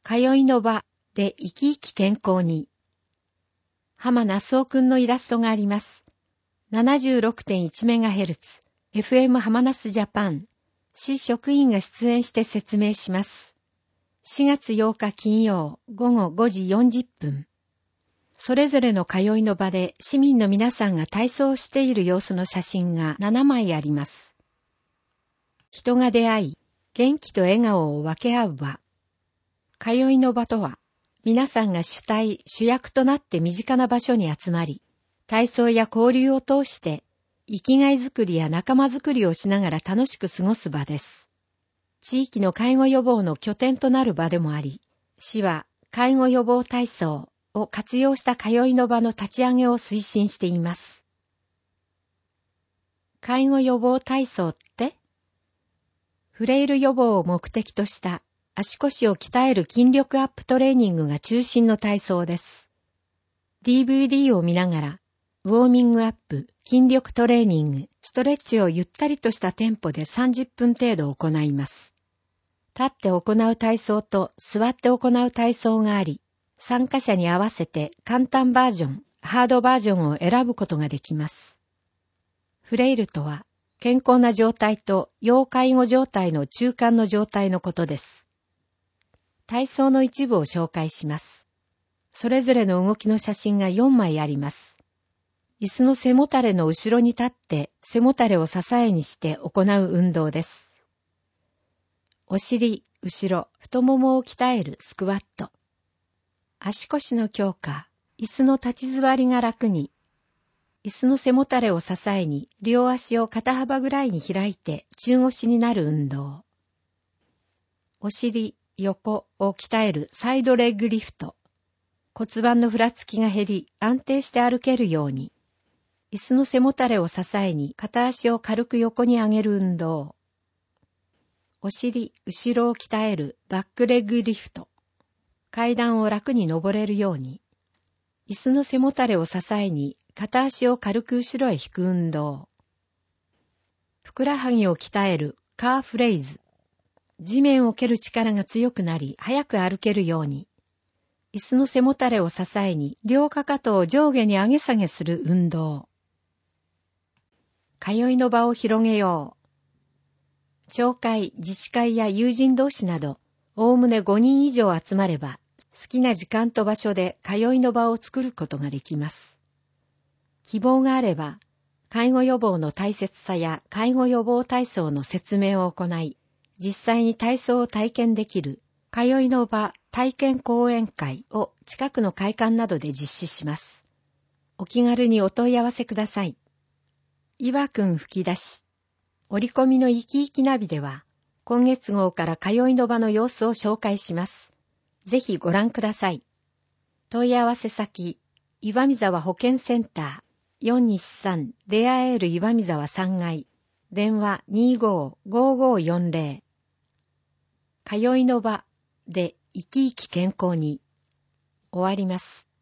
通いの場で生き生き健康に。浜那須夫くんのイラストがあります。76.1MHz、FM 浜那須ジャパン、市職員が出演して説明します。4月8日金曜午後5時40分。それぞれの通いの場で市民の皆さんが体操をしている様子の写真が7枚あります。人が出会い、元気と笑顔を分け合う場。通いの場とは、皆さんが主体、主役となって身近な場所に集まり、体操や交流を通して、生きがいづくりや仲間づくりをしながら楽しく過ごす場です。地域の介護予防の拠点となる場でもあり、市は介護予防体操を活用した通いの場の立ち上げを推進しています。介護予防体操って？フレイル予防を目的とした足腰を鍛える筋力アップトレーニングが中心の体操です。DVD を見ながら、ウォーミングアップ、筋力トレーニング、ストレッチをゆったりとしたテンポで30分程度行います。立って行う体操と座って行う体操があり、参加者に合わせて簡単バージョン、ハードバージョンを選ぶことができます。フレイルとは、健康な状態と要介護状態の中間の状態のことです。体操の一部を紹介します。それぞれの動きの写真が4枚あります。椅子の背もたれの後ろに立って背もたれを支えにして行う運動です。お尻、後ろ、太ももを鍛えるスクワット。足腰の強化、椅子の立ち座りが楽に。椅子の背もたれを支えに両足を肩幅ぐらいに開いて中腰になる運動。お尻、横を鍛えるサイドレッグリフト。骨盤のふらつきが減り安定して歩けるように。椅子の背もたれを支えに片足を軽く横に上げる運動。お尻、後ろを鍛えるバックレッグリフト。階段を楽に登れるように。椅子の背もたれを支えに片足を軽く後ろへ引く運動。ふくらはぎを鍛えるカーフレイズ。地面を蹴る力が強くなり早く歩けるように。椅子の背もたれを支えに両かかとを上下に上げ下げする運動。通いの場を広げよう。町会、自治会や友人同士など、おおむね5人以上集まれば、好きな時間と場所で通いの場を作ることができます。希望があれば、介護予防の大切さや介護予防体操の説明を行い、実際に体操を体験できる、通いの場体験講演会を近くの会館などで実施します。お気軽にお問い合わせください。岩くん吹き出し。折り込みの生き生きナビでは、今月号から通いの場の様子を紹介します。ぜひご覧ください。問い合わせ先、岩見沢保健センター、423出会える岩見沢3階、電話 25-5540。通いの場で生き生き健康に。終わります。